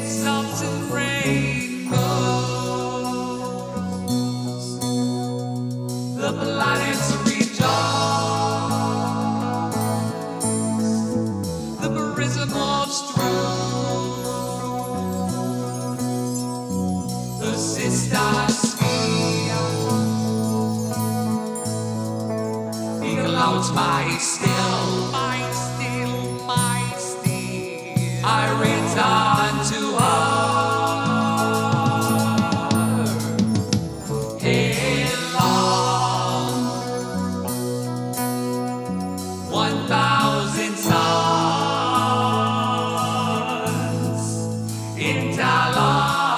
stops and rainbows. The planets rejoice. The prism moves through. The sister sphere. He allows my still. I return to her. Along 1,000 suns in Talon.